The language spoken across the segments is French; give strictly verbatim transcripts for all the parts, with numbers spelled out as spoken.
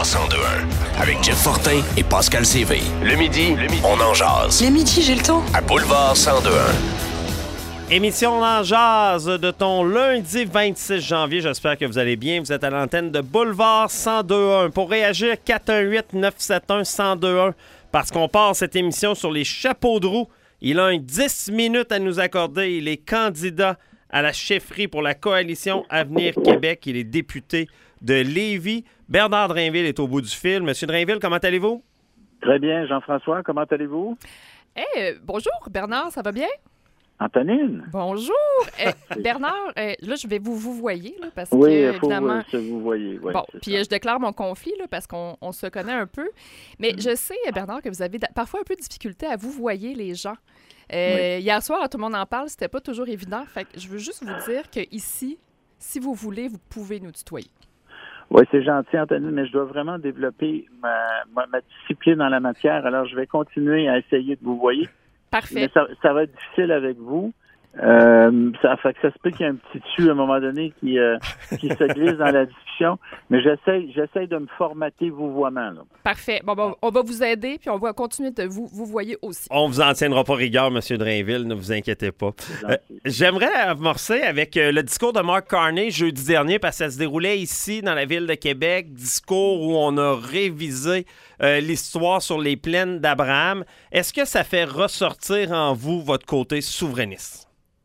cent deux un avec Jeff Fortin et Pascal Sévry. Le midi, le midi, on en jase. Le midi, j'ai le temps. À Boulevard cent deux un. Émission en jazz de ton lundi vingt-six janvier. J'espère que vous allez bien. Vous êtes à l'antenne de Boulevard cent deux un. Pour réagir, quatre un huit neuf sept un un zéro deux un. Parce qu'on part cette émission sur les chapeaux de roue. Il a un dix minutes à nous accorder. Il est candidat à la chefferie pour la coalition Avenir Québec. Il est député de Lévis. Bernard Drainville est au bout du fil. Monsieur Drainville, comment allez-vous? Très bien. Jean-François, comment allez-vous? Hey, bonjour, Bernard, ça va bien? Antonine. Bonjour. Eh, Bernard, eh, là, je vais vous vous voyez, là, parce oui, que, il faut évidemment... que vous voyez. Oui, bon, puis euh, je déclare mon conflit, là, parce qu'on on se connaît un peu. Mais mm. je sais, Bernard, que vous avez parfois un peu de difficulté à vous voyer les gens. Euh, oui. Hier soir, tout le monde en parle, c'était pas toujours évident. Fait que je veux juste vous dire qu'ici, si vous voulez, vous pouvez nous tutoyer. Oui, c'est gentil, Anthony, mais je dois vraiment développer ma, ma, ma discipline en la matière. Alors, je vais continuer à essayer de vous voyer. Parfait. Mais ça, ça va être difficile avec vous. Euh, ça fait que ça se peut qu'il y ait un petit dessus à un moment donné qui, euh, qui se glisse dans la discussion. Mais j'essaie, j'essaie de me formater vouvoiement. Là. Parfait. Bon, bon, on va vous aider, puis on va continuer de vous, vous voyer aussi. On vous en tiendra pas rigueur, M. Drainville, ne vous inquiétez pas. Euh, j'aimerais amorcer avec euh, le discours de Mark Carney jeudi dernier, parce que ça se déroulait ici, dans la ville de Québec. Discours où on a révisé euh, l'histoire sur les plaines d'Abraham. Est-ce que ça fait ressortir en vous votre côté souverainiste?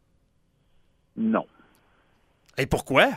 Non. Et pourquoi?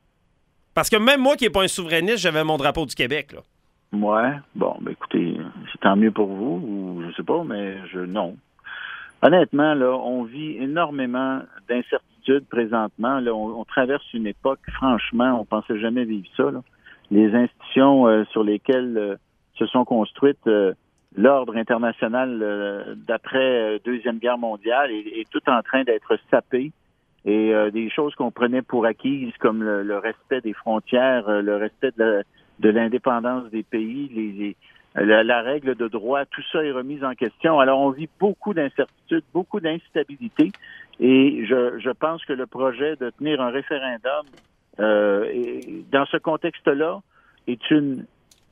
Parce que même moi qui n'ai pas un souverainiste, j'avais mon drapeau du Québec, là. Ouais. Bon, ben écoutez, c'est tant mieux pour vous, ou je sais pas, mais je non. Honnêtement, là, on vit énormément d'incertitudes présentement. Là, on, on traverse une époque, franchement, on pensait jamais vivre ça, là. Les institutions euh, sur lesquelles euh, se sont construites euh, l'ordre international euh, d'après euh, Deuxième Guerre mondiale est, est tout en train d'être sapé. Et euh, des choses qu'on prenait pour acquises, comme le, le respect des frontières, euh, le respect de, la, de l'indépendance des pays, les, les, la, la règle de droit, tout ça est remis en question. Alors, on vit beaucoup d'incertitudes, beaucoup d'instabilité. Et je, je pense que le projet de tenir un référendum euh, et, dans ce contexte-là est une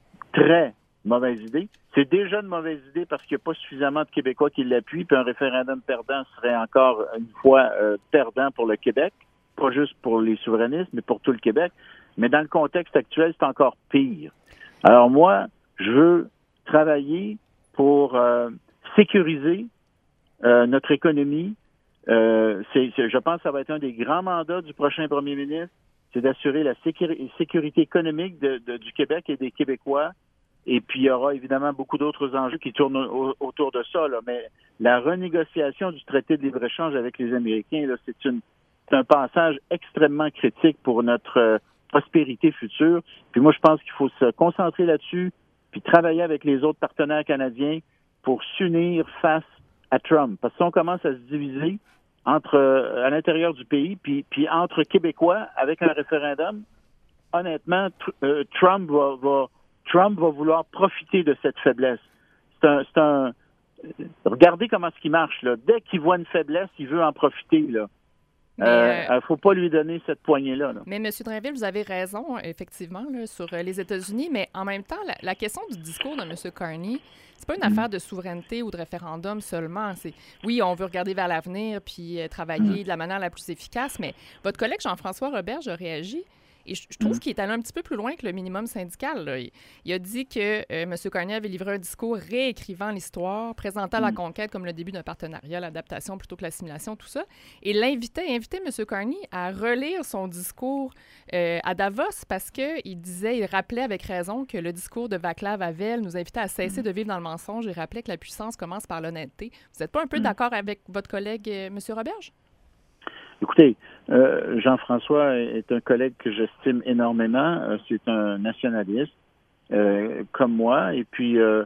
très mauvaise idée. C'est déjà une mauvaise idée parce qu'il n'y a pas suffisamment de Québécois qui l'appuient, puis un référendum perdant serait encore une fois euh, perdant pour le Québec, pas juste pour les souverainistes, mais pour tout le Québec. Mais dans le contexte actuel, c'est encore pire. Alors moi, je veux travailler pour euh, sécuriser euh, notre économie. Euh, c'est, c'est, je pense que ça va être un des grands mandats du prochain premier ministre, c'est d'assurer la sécurité, sécurité économique de, de, du Québec et des Québécois. Et puis, il y aura évidemment beaucoup d'autres enjeux qui tournent au, autour de ça. Là. Mais la renégociation du traité de libre-échange avec les Américains, là, c'est, une, c'est un passage extrêmement critique pour notre euh, prospérité future. Puis moi, je pense qu'il faut se concentrer là-dessus, puis travailler avec les autres partenaires canadiens pour s'unir face à Trump. Parce que si on commence à se diviser entre euh, à l'intérieur du pays, puis, puis entre Québécois avec un référendum, honnêtement, tr- euh, Trump va... va Trump va vouloir profiter de cette faiblesse. C'est un, c'est un... Regardez comment ce qui marche, là. Dès qu'il voit une faiblesse, il veut en profiter, là. Il ne euh, euh, faut pas lui donner cette poignée-là. Là. Mais M. Drainville, vous avez raison, effectivement, là, sur les États-Unis, mais en même temps, la, la question du discours de M. Carney, c'est pas une mmh. affaire de souveraineté ou de référendum seulement. C'est, oui, on veut regarder vers l'avenir puis euh, travailler mmh. de la manière la plus efficace, mais votre collègue Jean-François Roberge a réagi. Et je, je trouve mmh. qu'il est allé un petit peu plus loin que le minimum syndical. Là. Il, il a dit que euh, M. Carney avait livré un discours réécrivant l'histoire, présentant mmh. la conquête comme le début d'un partenariat, l'adaptation plutôt que l'assimilation, tout ça. Et l'invitait, invitait M. Carney à relire son discours euh, à Davos parce qu'il disait, il rappelait avec raison que le discours de Václav Havel nous invitait à cesser mmh. de vivre dans le mensonge et rappelait que la puissance commence par l'honnêteté. Vous n'êtes pas un peu mmh. d'accord avec votre collègue euh, M. Roberge? Écoutez, euh, Jean-François est un collègue que j'estime énormément. Euh, c'est un nationaliste euh, comme moi. Et puis, euh,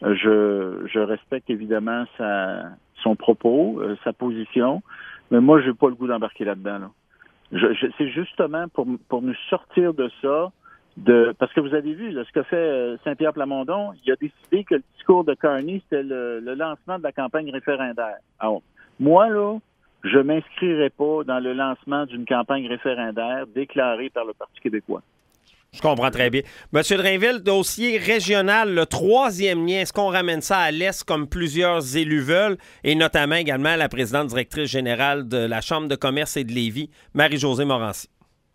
je, je respecte évidemment sa, son propos, euh, sa position. Mais moi, je n'ai pas le goût d'embarquer là-dedans. Là. Je, je, c'est justement pour, pour nous sortir de ça, de parce que vous avez vu là, ce que fait euh, Saint-Pierre Plamondon. Il a décidé que le discours de Carney, c'était le, le lancement de la campagne référendaire. Alors, moi, là, je ne m'inscrirai pas dans le lancement d'une campagne référendaire déclarée par le Parti québécois. Je comprends très bien. Monsieur Drainville, dossier régional, le troisième lien, est-ce qu'on ramène ça à l'Est comme plusieurs élus veulent, et notamment également la présidente directrice générale de la Chambre de commerce et de Lévis, Marie-Josée Morancy?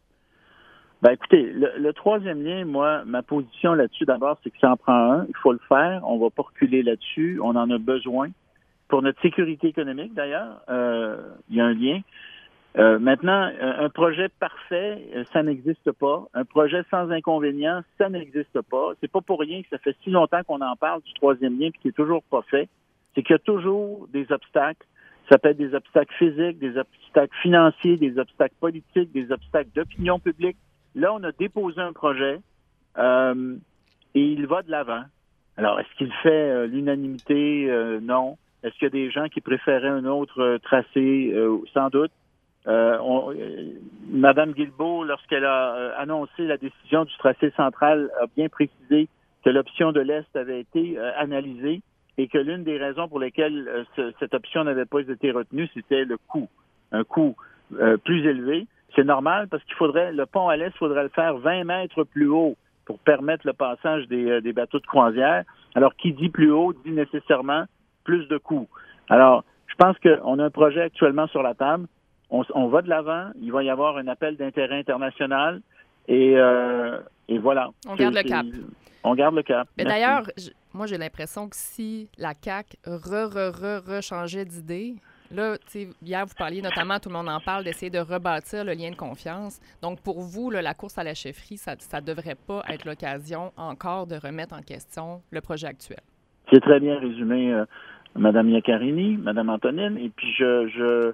Ben écoutez, le, le troisième lien, moi, ma position là-dessus, d'abord, c'est que ça en prend un. Il faut le faire. On va pas reculer là-dessus. On en a besoin. Pour notre sécurité économique, d'ailleurs, euh, il y a un lien. Euh, maintenant, un projet parfait, ça n'existe pas. Un projet sans inconvénients, ça n'existe pas. C'est pas pour rien que ça fait si longtemps qu'on en parle du troisième lien puis qui est toujours pas fait. C'est qu'il y a toujours des obstacles. Ça peut être des obstacles physiques, des obstacles financiers, des obstacles politiques, des obstacles d'opinion publique. Là, on a déposé un projet euh, et il va de l'avant. Alors, est-ce qu'il fait euh, l'unanimité? Euh, non. Est-ce qu'il y a des gens qui préféraient un autre euh, tracé? Euh, sans doute. Euh, on, euh, Madame Guilbeault, lorsqu'elle a euh, annoncé la décision du tracé central, a bien précisé que l'option de l'Est avait été euh, analysée et que l'une des raisons pour lesquelles euh, ce, cette option n'avait pas été retenue, c'était le coût, un coût euh, plus élevé. C'est normal parce qu'il faudrait, le pont à l'Est, il faudrait le faire vingt mètres plus haut pour permettre le passage des, euh, des bateaux de croisière. Alors, qui dit plus haut dit nécessairement plus de coûts. Alors, je pense qu'on a un projet actuellement sur la table. On, on va de l'avant. Il va y avoir un appel d'intérêt international. Et, euh, et voilà. On garde le cap. On garde le cap. Mais d'ailleurs, je, moi, j'ai l'impression que si la C A Q re, re, re, re changeait d'idée, là, tu sais, hier, vous parliez notamment, tout le monde en parle, d'essayer de rebâtir le lien de confiance. Donc, pour vous, là, la course à la chefferie, ça ne devrait pas être l'occasion encore de remettre en question le projet actuel. C'est très bien résumé, euh, Mme Iaccarini, Mme Antonine. Et puis, je... je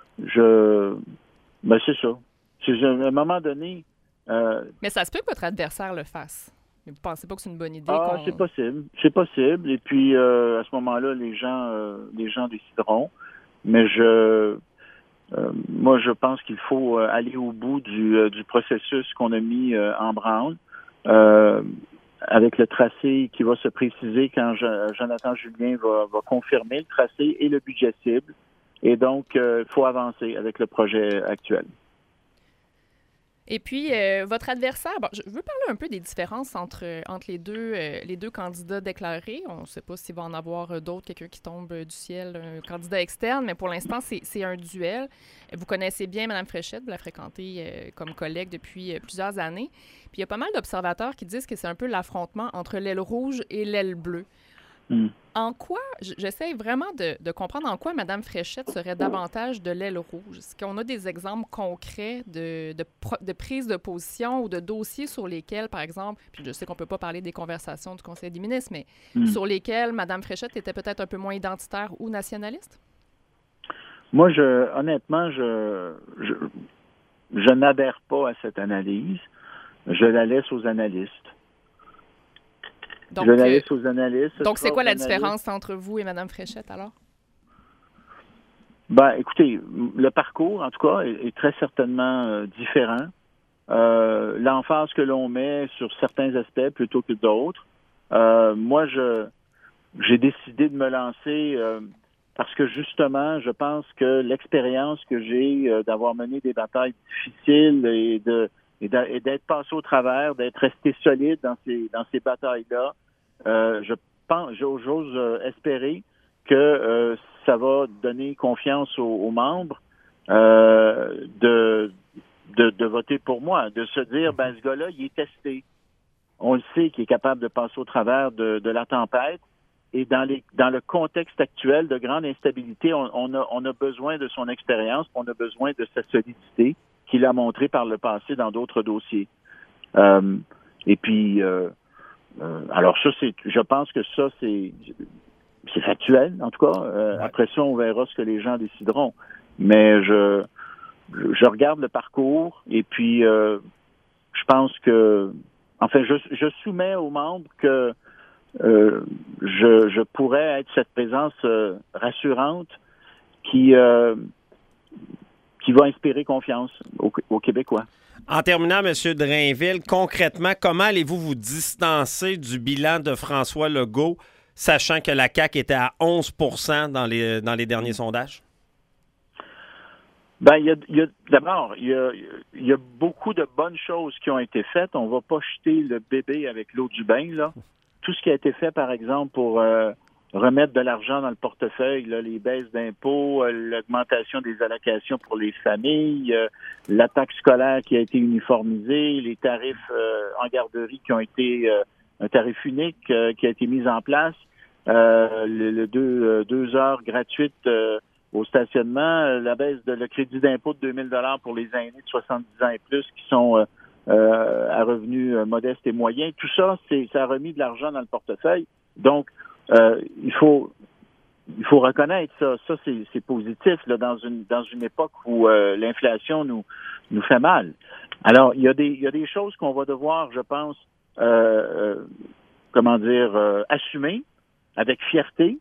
Je, ben c'est ça. C'est, à un moment donné. Euh, Mais ça se peut que votre adversaire le fasse. Mais vous pensez pas que c'est une bonne idée? Ah, qu'on... c'est possible. C'est possible. Et puis euh, à ce moment-là, les gens, euh, les gens décideront. Mais je, euh, moi, je pense qu'il faut aller au bout du, euh, du processus qu'on a mis euh, en branle, euh, avec le tracé qui va se préciser quand je, Jonathan Julien va, va confirmer le tracé et le budget cible. Et donc, il euh, faut avancer avec le projet actuel. Et puis, euh, votre adversaire, bon, je veux parler un peu des différences entre, entre les, deux, euh, les deux candidats déclarés. On ne sait pas s'il va en avoir d'autres, quelqu'un qui tombe du ciel, un candidat externe, mais pour l'instant, c'est, c'est un duel. Vous connaissez bien Mme Fréchette, vous la fréquentez euh, comme collègue depuis euh, plusieurs années. Puis, il y a pas mal d'observateurs qui disent que c'est un peu l'affrontement entre l'aile rouge et l'aile bleue. Mm. En quoi, j'essaie vraiment de, de comprendre en quoi Mme Fréchette serait davantage de l'aile rouge. Est-ce qu'on a des exemples concrets de, de, de prise de position ou de dossiers sur lesquels, par exemple, puis je sais qu'on ne peut pas parler des conversations du Conseil des ministres, mais mm. sur lesquels Mme Fréchette était peut-être un peu moins identitaire ou nationaliste? Moi, je, honnêtement, je, je, je n'adhère pas à cette analyse. Je la laisse aux analystes. Donc, je la laisse aux analystes. Donc, c'est quoi la différence entre vous et Mme Fréchette, alors? Ben, écoutez, le parcours, en tout cas, est, est très certainement euh, différent. Euh, l'emphase que l'on met sur certains aspects plutôt que d'autres. Euh, moi, je j'ai décidé de me lancer euh, parce que, justement, je pense que l'expérience que j'ai euh, d'avoir mené des batailles difficiles et de et d'être passé au travers, d'être resté solide dans ces dans ces batailles-là, euh, je pense, j'ose euh, espérer que euh, ça va donner confiance aux, aux membres euh, de, de de voter pour moi, de se dire ben ce gars-là, il est testé. On le sait qu'il est capable de passer au travers de, de la tempête. Et dans les dans le contexte actuel de grande instabilité, on, on a on a besoin de son expérience, on a besoin de sa solidité qu'il a montré par le passé dans d'autres dossiers. Euh, et puis, euh, euh, alors ça, c'est, je pense que ça, c'est, c'est factuel, en tout cas. Euh, ouais. Après ça, on verra ce que les gens décideront. Mais je, je regarde le parcours et puis euh, je pense que, enfin, je, je soumets aux membres que euh, je, je pourrais être cette présence euh, rassurante qui euh, qui va inspirer confiance aux, aux Québécois. En terminant, M. Drainville, concrètement, comment allez-vous vous distancer du bilan de François Legault, sachant que la C A Q était à onze pour cent dans les, dans les derniers sondages? Ben, il y a, il y a d'abord, il y a, il y a beaucoup de bonnes choses qui ont été faites. On va pas jeter le bébé avec l'eau du bain, là. Tout ce qui a été fait, par exemple, pour euh, remettre de l'argent dans le portefeuille, là, les baisses d'impôts, euh, l'augmentation des allocations pour les familles, euh, la taxe scolaire qui a été uniformisée, les tarifs euh, en garderie qui ont été euh, un tarif unique euh, qui a été mis en place, euh, le, le deux, euh, deux heures gratuites euh, au stationnement, euh, la baisse de le crédit d'impôt de deux mille dollars pour les aînés de soixante-dix ans et plus qui sont euh, euh, à revenus euh, modestes et moyens. Tout ça, c'est ça a remis de l'argent dans le portefeuille. Donc, euh, il faut il faut reconnaître ça. Ça, c'est, c'est positif là, dans une dans une époque où euh, l'inflation nous nous fait mal. Alors, il y a des il y a des choses qu'on va devoir, je pense, euh, euh, comment dire, euh, assumer avec fierté.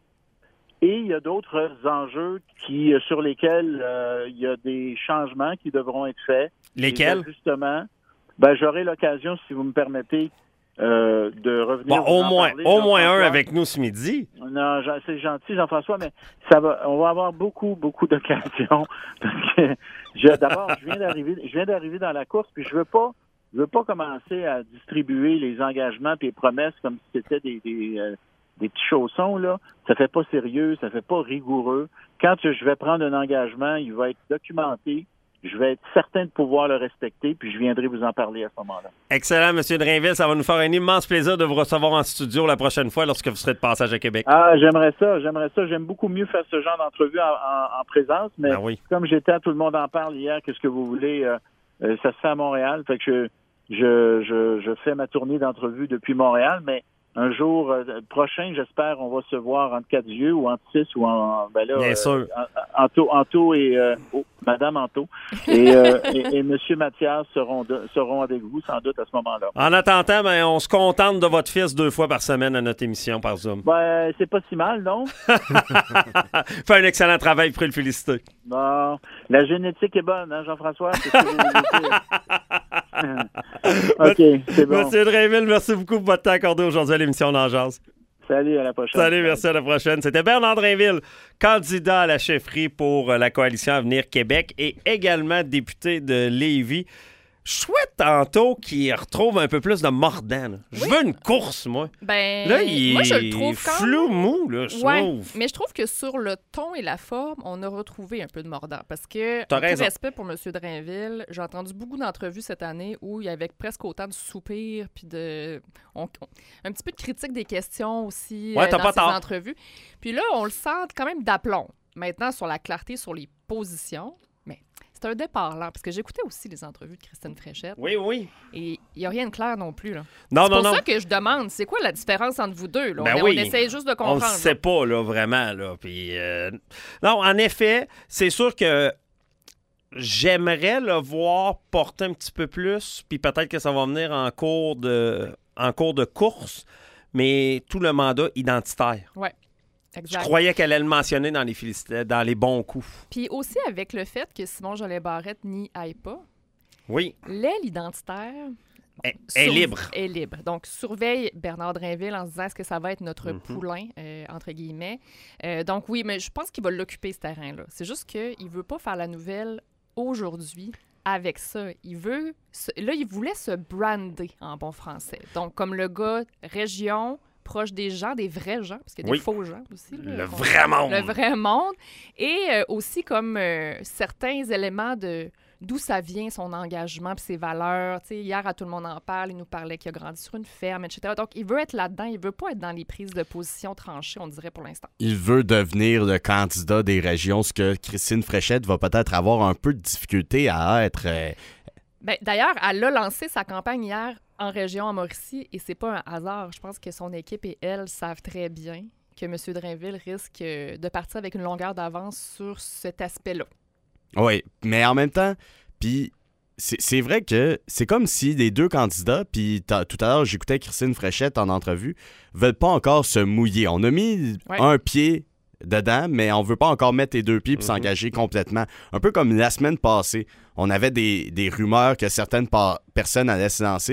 Et il y a d'autres enjeux qui, sur lesquels euh, il y a des changements qui devront être faits. Lesquels? Justement, ben j'aurai l'occasion, si vous me permettez, euh, de revenir. Bon, au moins, parler, au moins un avec nous ce midi. Non, c'est gentil, Jean-François, mais ça va. On va avoir beaucoup, beaucoup d'occasions parce que je, d'abord, je viens d'arriver, je viens d'arriver dans la course, puis je veux pas, je veux pas commencer à distribuer les engagements et les promesses comme si c'était des, des euh, des petits chaussons, là, ça fait pas sérieux, ça fait pas rigoureux. Quand je vais prendre un engagement, il va être documenté, je vais être certain de pouvoir le respecter, puis je viendrai vous en parler à ce moment-là. Excellent, M. Drainville. Ça va nous faire un immense plaisir de vous recevoir en studio la prochaine fois lorsque vous serez de passage à Québec. Ah, j'aimerais ça, j'aimerais ça. J'aime beaucoup mieux faire ce genre d'entrevue en, en, en présence, mais ah oui. Comme j'étais à Tout le monde en parle hier, qu'est-ce que vous voulez, euh, euh, ça se fait à Montréal, fait que je, je, je, je fais ma tournée d'entrevue depuis Montréal, mais un jour euh, prochain, j'espère, on va se voir entre quatre yeux ou entre six ou en ben là, Bien euh, sûr. Anto, Anto et euh, oh, Madame Anto et, euh, et, et Monsieur Mathias seront de, seront avec vous sans doute à ce moment-là. En attendant, ben, on se contente de votre fils deux fois par semaine à notre émission par Zoom. Ben c'est pas si mal, non? Fait un excellent travail, pour le féliciter. Bon, la génétique est bonne, hein, Jean-François? C'est ce que vous voulez dire. OK, c'est bon. Monsieur Drainville, merci beaucoup pour votre temps accordé aujourd'hui à l'émission Dans Jazz. Salut, à la prochaine. Salut, merci, à la prochaine. C'était Bernard Drainville, candidat à la chefferie pour la Coalition Avenir Québec et également député de Lévis. Je souhaite tantôt qu'il retrouve un peu plus de mordant. Là. Je oui. veux une course, moi. Ben, là, il moi, je le trouve est quand flou mou, là, je ouais, trouve. Mais je trouve que sur le ton et la forme, on a retrouvé un peu de mordant. Parce que, T'as tout raison. respect pour M. Drainville, j'ai entendu beaucoup d'entrevues cette année où il y avait presque autant de soupirs puis de... On, on, un petit peu de critique des questions aussi ouais, euh, t'as dans pas ces tort. entrevues. Puis là, on le sent quand même d'aplomb. Maintenant, sur la clarté, sur les positions... C'est un départ là, parce que j'écoutais aussi les entrevues de Christine Fréchette. Oui, oui. Et il n'y a rien de clair non plus. Là. Non, c'est non, pour non. ça que je demande, c'est quoi la différence entre vous deux? Là? Ben on, oui. on essaie juste de On comprendre. ne sait pas, là, vraiment. Là. Puis, euh... Non, en effet, c'est sûr que j'aimerais le voir porter un petit peu plus, puis peut-être que ça va venir en cours de, en cours de course, mais tout le mandat identitaire. Oui. Exact. Je croyais qu'elle allait le mentionner dans les, félicita- dans les bons coups. Puis aussi avec le fait que Simon Jolet-Barrette n'y aille pas, oui. l'aile identitaire Elle est sur- libre. est libre. Donc, surveille Bernard Drainville en se disant est-ce que ça va être notre Mhm. poulain, euh, entre guillemets. Euh, donc, oui, mais je pense qu'il va l'occuper, ce terrain-là. C'est juste qu'il ne veut pas faire la nouvelle aujourd'hui avec ça. Il veut... Se... Là, il voulait se brander en bon français. Donc, comme le gars région... proche des gens, des vrais gens, parce qu'il y a des oui. faux gens aussi. Là, le on... vrai monde. Le vrai monde. Et euh, aussi comme euh, certains éléments de d'où ça vient, son engagement puis ses valeurs. Tu sais, hier, à Tout le monde en parle, il nous parlait qu'il a grandi sur une ferme, et cetera. Donc, il veut être là-dedans. Il veut pas être dans les prises de position tranchées, on dirait, pour l'instant. Il veut devenir le candidat des régions, ce que Christine Fréchette va peut-être avoir un peu de difficulté à être... Euh... Ben, d'ailleurs, elle a lancé sa campagne hier en région, en Mauricie, et c'est pas un hasard. Je pense que son équipe et elle savent très bien que M. Drainville risque de partir avec une longueur d'avance sur cet aspect-là. Oui, mais en même temps, puis c'est, c'est vrai que c'est comme si les deux candidats, puis tout à l'heure, j'écoutais Christine Fréchette en entrevue, veulent pas encore se mouiller. On a mis ouais. un pied dedans, mais on veut pas encore mettre les deux pieds puis mm-hmm. s'engager complètement. Un peu comme la semaine passée, on avait des, des rumeurs que certaines pa- personnes allaient se lancer.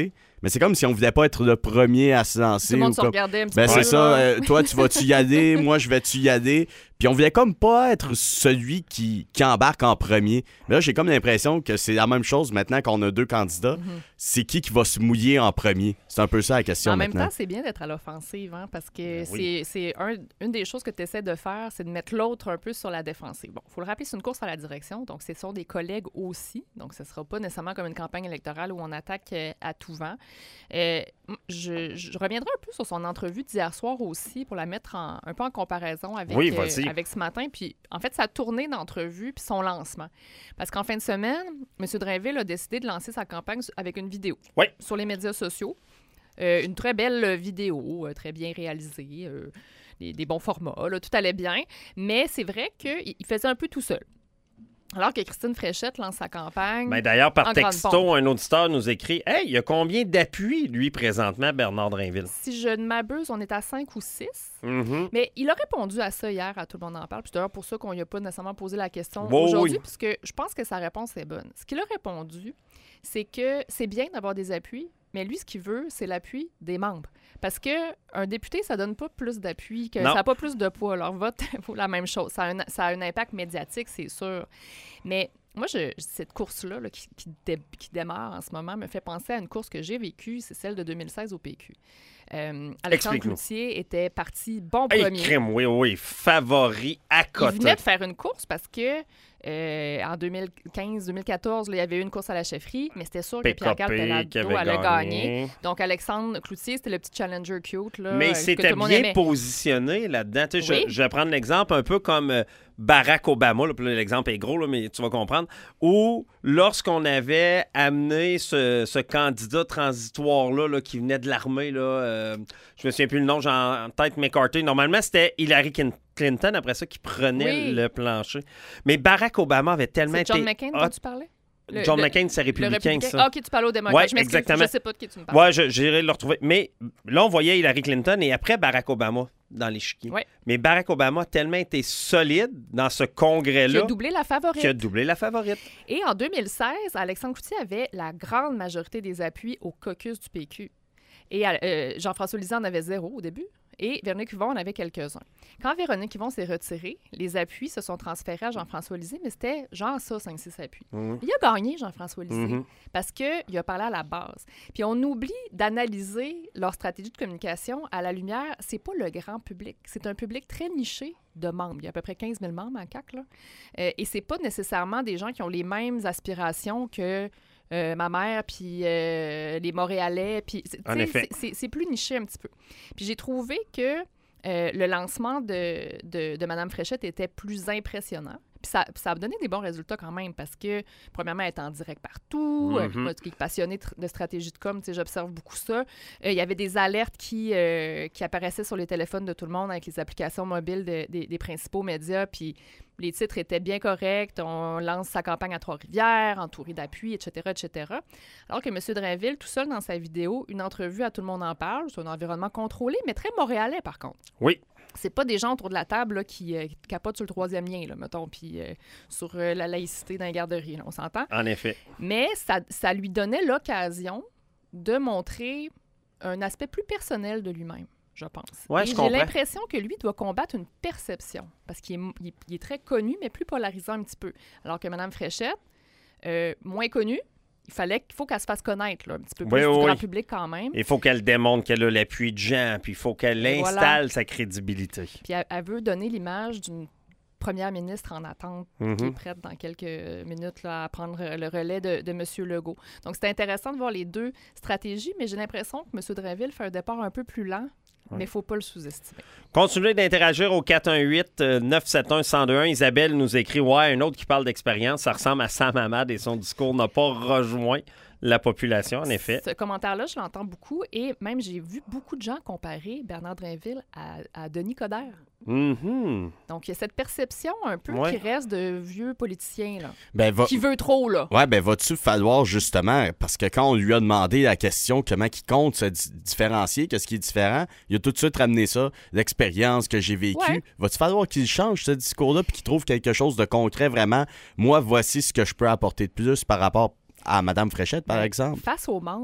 Mais c'est comme si on voulait pas être le premier à se lancer. Tout le monde ou se comme... regardait un petit ben, peu. c'est ça. là. euh, toi, tu vas-tu y aller? Moi, je vais-tu y aller? Puis on voulait comme pas être celui qui, qui embarque en premier. Mais là, j'ai comme l'impression que c'est la même chose maintenant qu'on a deux candidats. Mhm. C'est qui qui va se mouiller en premier? C'est un peu ça la question En même maintenant. temps, c'est bien d'être à l'offensive, hein, parce que Ben oui. c'est, c'est un- une des choses que tu essaies de faire, c'est de mettre l'autre un peu sur la défensive. Bon, il faut le rappeler, c'est une course à la direction, donc ce sont des collègues aussi. Donc, ce ne sera pas nécessairement comme une campagne électorale où on attaque euh, à tout vent. Euh, je, je reviendrai un peu sur son entrevue d'hier soir aussi pour la mettre en- un peu en comparaison avec, Oui, euh, vas-y. avec ce matin. Puis, en fait, sa tournée d'entrevue puis son lancement. Parce qu'en fin de semaine, M. Drainville a décidé de lancer sa campagne avec une vidéo Oui. sur les médias sociaux. Euh, une très belle euh, vidéo, euh, très bien réalisée, euh, des, des bons formats, là, tout allait bien. Mais c'est vrai qu'il il faisait un peu tout seul. Alors que Christine Fréchette lance sa campagne. Ben, d'ailleurs, par En grande texto, pompe. un auditeur nous écrit « Hey, il y a combien d'appuis, lui, présentement, Bernard Drainville? Si je ne m'abuse, on est à cinq ou six. Mhm. Mais il a répondu à ça hier, à Tout le monde en parle. Puis c'est d'ailleurs pour ça qu'on lui a pas nécessairement posé la question Oui, aujourd'hui, oui. puisque je pense que sa réponse est bonne. Ce qu'il a répondu, c'est que c'est bien d'avoir des appuis, mais lui, ce qu'il veut, c'est l'appui des membres. Parce qu'un député, ça donne pas plus d'appui, que Non. ça n'a pas plus de poids. Leur vote vaut la même chose. Ça a un, ça a un impact médiatique, c'est sûr. Mais moi, je, cette course-là là, qui, qui, dé- qui démarre en ce moment me fait penser à une course que j'ai vécue, c'est celle de deux mille seize au P Q. Euh, Alexandre Explique-nous. Cloutier était parti bon Hey, premier. crime, oui, oui, favori à Il côté. venait de faire une course parce que euh, en deux mille quinze deux mille quatorze, là, il y avait eu une course à la chefferie, mais c'était sûr que Pierre Carl P K P qui Pelado avait allait gagner. gagné. Donc, Alexandre Cloutier, c'était le petit challenger cute. Là, Mais euh, il que tout s'était le monde bien aimait. positionné là-dedans. Tu sais, Oui. je, je vais prendre l'exemple un peu comme euh, Barack Obama. Là, puis là, l'exemple est gros, là, mais tu vas comprendre. Où, lorsqu'on avait amené ce, ce candidat transitoire-là là, qui venait de l'armée, là, euh, je me souviens plus le nom, j'ai en tête McCarthy. Normalement, c'était Hillary Clinton, après ça, qui prenait Oui. le plancher. Mais Barack Obama avait tellement C'est John été McCain hot. dont tu parlais? Le- John le- McCain, c'est Le républicain, républicain. ça. Ah, OK, tu parles aux démocrates. Ouais, je m'excuse, exactement. je sais pas de qui tu me parles. Ouais, je- j'irai le retrouver. Mais là, on voyait Hillary Clinton et après Barack Obama dans l'échiquier. Ouais. Mais Barack Obama a tellement été solide dans ce Qui congrès-là a doublé la favorite. qu'il a doublé la favorite. Et en deux mille seize, Alexandre Cloutier avait la grande majorité des appuis au caucus du P Q. Et euh, Jean-François Lisée en avait zéro au début. Et Véronique Yvon en avait quelques-uns. Quand Véronique Yvon s'est retirée, les appuis se sont transférés à Jean-François Lisée, mais c'était genre ça, cinq six appuis. Mhm. Il a gagné, Jean-François Lisée, Mhm. parce qu'il a parlé à la base. Puis on oublie d'analyser leur stratégie de communication à la lumière. C'est pas le grand public. C'est un public très niché de membres. Il y a à peu près quinze mille membres à C A C. Là. Euh, et c'est pas nécessairement des gens qui ont les mêmes aspirations que Euh, ma mère, puis euh, les Montréalais, puis c'est- En tu sais, effet. c'est- c'est c'est plus niché un petit peu. Puis j'ai trouvé que euh, le lancement de, de, de Mme Fréchette était plus impressionnant. Puis ça, ça a donné des bons résultats quand même parce que, premièrement, elle est en direct partout. Euh, Mhm. moi, qui est passionné tr- de stratégie de com, tu sais, j'observe beaucoup ça. Euh, Il y avait des alertes qui, euh, qui apparaissaient sur les téléphones de tout le monde avec les applications mobiles de- des- des principaux médias. Puis les titres étaient bien corrects. On lance sa campagne à Trois-Rivières, entouré d'appui, et cetera, et cetera. Alors que M. Drainville, tout seul dans sa vidéo, une entrevue à Tout le monde en parle, c'est un environnement contrôlé, mais très montréalais, par contre. Oui. C'est pas des gens autour de la table là, qui, euh, qui capotent sur le troisième lien, là, mettons, puis euh, sur euh, la laïcité dans les garderies, là, on s'entend. En effet. Mais ça, ça lui donnait l'occasion de montrer un aspect plus personnel de lui-même, je pense. Ouais, Et je j'ai comprends. l'impression que lui doit combattre une perception, parce qu'il est, il est- il est très connu, mais plus polarisant un petit peu. Alors que Mme Fréchette, euh, moins connue, il fallait qu'il faut qu'elle se fasse connaître là, un petit peu plus Oui, du oui, grand oui. public quand même. Il faut qu'elle démontre qu'elle a l'appui de gens, puis il faut qu'elle Et installe voilà. sa crédibilité. Puis elle, elle veut donner l'image d'une première ministre en attente qui est Mhm. prête dans quelques minutes là, à prendre le relais de, de M. Legault. Donc, c'est intéressant de voir les deux stratégies, mais j'ai l'impression que M. Drainville fait un départ un peu plus lent, mais il ne faut pas le sous-estimer. Continuez d'interagir au quatre un huit neuf sept un un zéro deux un. Isabelle nous écrit « Ouais, un autre qui parle d'expérience, ça ressemble à Sam Hamad et son discours n'a pas rejoint la population, en effet. » Ce commentaire-là, je l'entends beaucoup et même j'ai vu beaucoup de gens comparer Bernard Drainville à, à Denis Coderre. Mhm. Donc, il y a cette perception un peu Ouais. qui reste de vieux politiciens, là, Ben, va... qui veut trop, là. Ouais, ben va-tu falloir justement, parce que quand on lui a demandé la question comment il compte se di- différencier, qu'est-ce qui est différent, il a tout de suite ramené ça, l'expérience que j'ai vécue. Ouais. Va-tu falloir qu'il change ce discours-là puis qu'il trouve quelque chose de concret vraiment? Moi, voici ce que je peux apporter de plus par rapport à Mme Fréchette, par Ben, exemple. Face aux membres,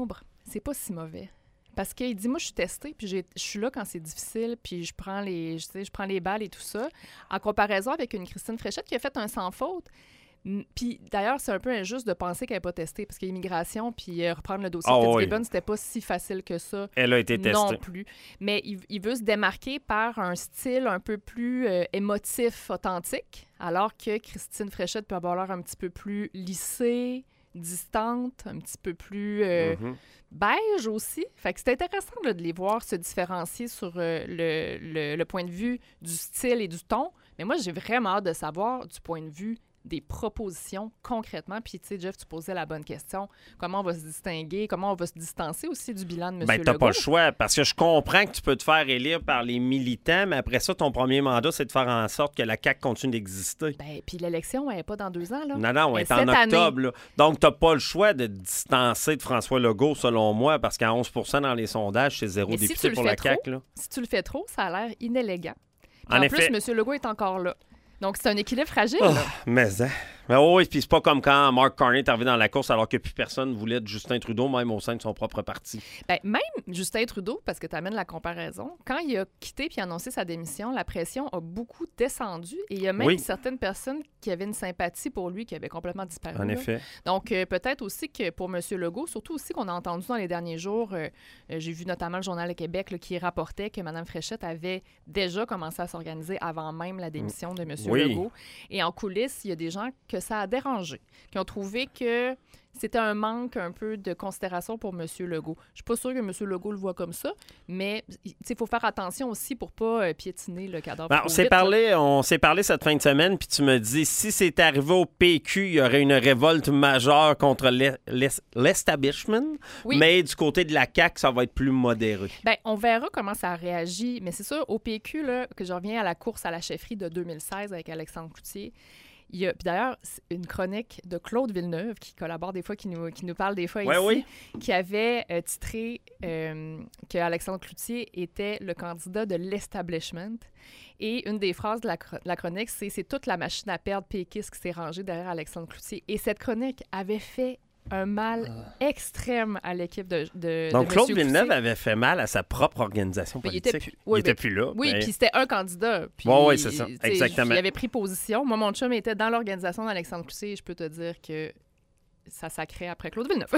c'est pas si mauvais. Parce qu'il dit, moi, je suis testé, puis j'ai- je suis là quand c'est difficile, puis je prends les, je sais, je prends les balles et tout ça. En comparaison avec une Christine Fréchette qui a fait un sans faute. M- Puis d'ailleurs, c'est un peu injuste de penser qu'elle n'est pas testée, parce qu'immigration, puis euh, reprendre le dossier Ah de oui. Fitzgibbon, c'était pas si facile que ça. Elle a été Non testée. plus. Mais il, il veut se démarquer par un style un peu plus euh, émotif, authentique, alors que Christine Fréchette peut avoir l'air un petit peu plus lissée, distante, un petit peu plus euh, Mhm. beige aussi. Fait que c'est intéressant là, de les voir se différencier sur euh, le, le- le point de vue du style et du ton. Mais moi, j'ai vraiment hâte de savoir du point de vue des propositions concrètement. Puis, tu sais, Jeff, tu posais la bonne question. Comment on va se distinguer? Comment on va se distancer aussi du bilan de M. Ben, Legault? t'as pas le choix, parce que je comprends que tu peux te faire élire par les militants, mais après ça, ton premier mandat, c'est de faire en sorte que la C A Q continue d'exister. Ben, puis l'élection, elle n'est pas dans deux ans, là. Non, non, on Mais est en cette année- octobre. Là. Donc, t'as pas le choix de te distancer de François Legault, selon moi, parce qu'à onze pour cent dans les sondages, c'est zéro Mais si député tu le pour fais la C A Q. trop, Là. Si tu le fais trop, ça a l'air inélégant. Puis En en effet. plus, M. Legault est encore là. Donc, c'est un équilibre fragile, Oh, là. mais, hein. Mais oui, puis c'est pas comme quand Mark Carney est arrivé dans la course alors que plus personne voulait de Justin Trudeau, même au sein de son propre parti. Ben, même Justin Trudeau, parce que tu amènes la comparaison, quand il a quitté puis annoncé sa démission, la pression a beaucoup descendu et il y a même Oui. certaines personnes qui avaient une sympathie pour lui qui avaient complètement disparu. En là. effet. Donc, euh, peut-être aussi que pour M. Legault, surtout aussi qu'on a entendu dans les derniers jours, euh, euh, j'ai vu notamment le Journal de Québec là, qui rapportait que Mme Fréchette avait déjà commencé à s'organiser avant même la démission de M. Oui. Legault. Et en coulisses, il y a des gens que ça a dérangé, qui ont trouvé que c'était un manque un peu de considération pour M. Legault. Je suis pas sûre que M. Legault le voit comme ça, mais il faut faire attention aussi pour pas euh, piétiner le cadavre. Ben, trop on s'est vite, là. parlé, on s'est parlé cette fin de semaine, puis tu me dis si c'est arrivé au P Q, il y aurait une révolte majeure contre l'e- l'es- l'establishment, Oui. mais du côté de la C A Q, ça va être plus modéré. Bien, on verra comment ça réagit. Mais c'est sûr, au P Q, là, que je reviens à la course à la chefferie de deux mille seize avec Alexandre Cloutier. Il y a, puis d'ailleurs, c'est une chronique de Claude Villeneuve, qui collabore des fois, qui nous, qui nous parle des fois Ouais, ici, oui. qui avait euh, titré euh, que Alexandre Cloutier était le candidat de l'establishment. Et une des phrases de la, chro- de la chronique, c'est « C'est toute la machine à perdre péquiste qui s'est rangée derrière Alexandre Cloutier ». Et cette chronique avait fait un mal extrême à l'équipe de, de Donc de Claude Monsieur Villeneuve Cloutier. avait fait mal à sa propre organisation Mais il politique. était plus- oui, il était mais- plus là. Oui, mais- puis c'était un candidat. Puis, Ouais, ouais, c'est ça. tu sais, Exactement. Il avait pris position. Moi, mon chum était dans l'organisation d'Alexandre Cloutier et je peux te dire que ça sacrait après Claude Villeneuve.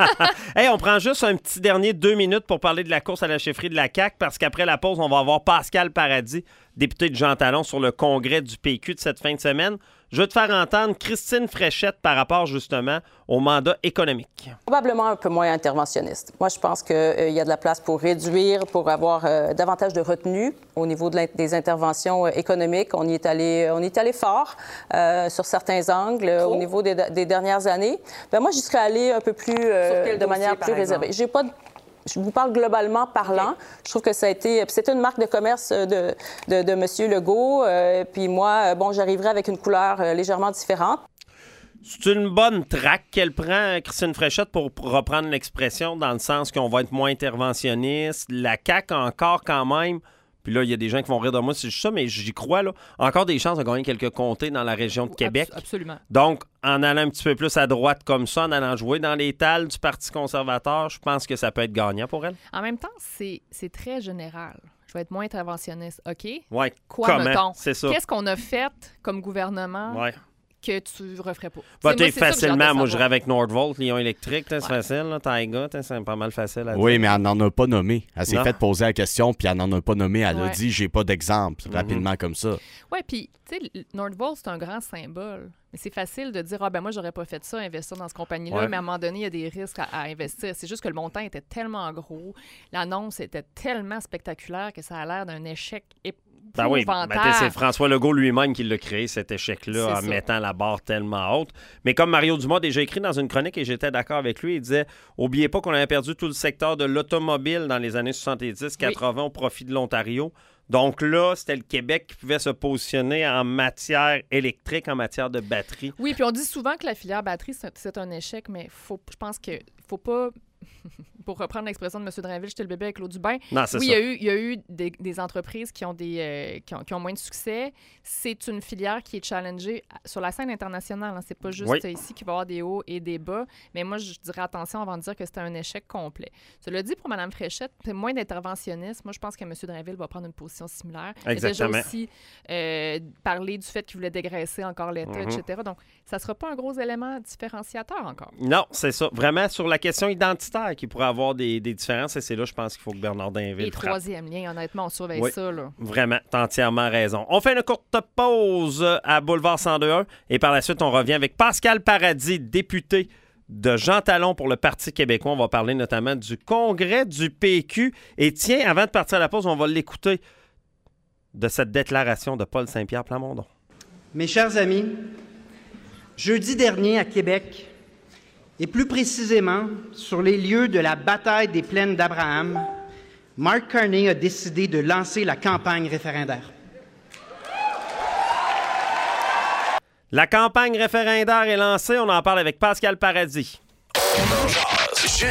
Hey, on prend juste un petit dernier deux minutes pour parler de la course à la chefferie de la C A Q parce qu'après la pause, on va avoir Pascal Paradis, député de Jean Talon, sur le congrès du P Q de cette fin de semaine. Je veux te faire entendre Christine Fréchette par rapport justement au mandat économique. Probablement un peu moins interventionniste. Moi, je pense qu'il euh, y a de la place pour réduire, pour avoir euh, davantage de retenue au niveau de l'in- des interventions euh, économiques. On y est allé, on y est allé fort euh, sur certains angles euh, au niveau des, des dernières années. Ben, moi, j'y serais allée un peu plus, euh, Sur quel de manière dossier, plus par réservée. J'ai pas de- Je vous parle globalement parlant. OK. Je trouve que ça a été... C'était une marque de commerce de, de, de M. Legault. Euh, puis moi, euh, bon, j'arriverai avec une couleur euh, légèrement différente. C'est une bonne traque qu'elle prend, Christine Fréchette, pour pour reprendre l'expression, dans le sens qu'on va être moins interventionniste. La C A Q a encore quand même, puis là, il y a des gens qui vont rire de moi si je dis ça, mais j'y crois, là, encore des chances de gagner quelques comtés dans la région de Québec. Abs- absolument. Donc, en allant un petit peu plus à droite comme ça, en allant jouer dans les talles du Parti conservateur, je pense que ça peut être gagnant pour elle. En même temps, c'est c'est très général. Je vais être moins interventionniste. OK? Ouais. Quoi, Comment? mettons? C'est ça. Qu'est-ce qu'on a fait comme gouvernement Ouais. que tu referais pas? Bah, Tu sais, moi, t'es c'est ça que j'ai hâte de facilement, moi, je savoir. dirais avec Nordvolt, Lyon électrique, t'sais, c'est facile, là, Taiga, t'sais, c'est pas mal facile à dire. Oui, mais elle n'en a pas nommé. Elle s'est Non. fait poser la question, puis elle n'en a pas nommé. Elle a Ouais. dit, j'ai pas d'exemple, Mhm. rapidement comme ça. Oui, puis, tu sais, Nordvolt, c'est un grand symbole. Mais c'est facile de dire, ah ben moi, j'aurais pas fait ça, investir dans cette compagnie-là, Ouais. mais à un moment donné, il y a des risques à, à investir. C'est juste que le montant était tellement gros, l'annonce était tellement spectaculaire que ça a l'air d'un échec Ben oui, épouvantable. ben, t'sais, c'est François Legault lui-même qui l'a créé, cet échec-là, C'est en ça. mettant la barre tellement haute. Mais comme Mario Dumont a déjà écrit dans une chronique, et j'étais d'accord avec lui, il disait « Oubliez pas qu'on avait perdu tout le secteur de l'automobile dans les années soixante-dix quatre-vingts au profit de l'Ontario. » Donc là, c'était le Québec qui pouvait se positionner en matière électrique, en matière de batterie. Oui, puis on dit souvent que la filière batterie, c'est un, c'est un échec, mais faut, je pense que faut pas... pour reprendre l'expression de M. Drainville, j'étais le bébé avec l'eau du bain. Non, c'est oui, ça. il y a eu, il y a eu des, des entreprises qui ont, des, euh, qui, ont, qui ont moins de succès. C'est une filière qui est challengée sur la scène internationale. Hein. C'est pas juste Oui. ici qu'il va y avoir des hauts et des bas. Mais moi, je dirais attention avant de dire que c'était un échec complet. Cela dit, pour Mme Fréchette, c'est moins d'interventionnisme. Moi, je pense que M. Drainville va prendre une position similaire. Exactement. Il a déjà aussi euh, parlé du fait qu'il voulait dégraisser encore l'État, Mm-hmm. et cetera. Donc, ça sera pas un gros élément différenciateur encore. Non, c'est ça. Vraiment, sur la question identitaire, qu'il pourrait avoir des, des différences, et c'est là, je pense qu'il faut que Bernard Dainville Et frappe. troisième lien, honnêtement, on surveille Oui. ça. Là. Vraiment, t'as entièrement raison. On fait une courte pause à Boulevard cent deux un et par la suite, on revient avec Pascal Paradis, député de Jean Talon pour le Parti québécois. On va parler notamment du congrès du P Q. Et tiens, avant de partir à la pause, on va l'écouter de cette déclaration de Paul Saint-Pierre Plamondon. Mes chers amis, jeudi dernier à Québec, et plus précisément sur les lieux de la bataille des plaines d'Abraham, Mark Carney a décidé de lancer la campagne référendaire. La campagne référendaire est lancée. On en parle avec Pascal Paradis. On en jase.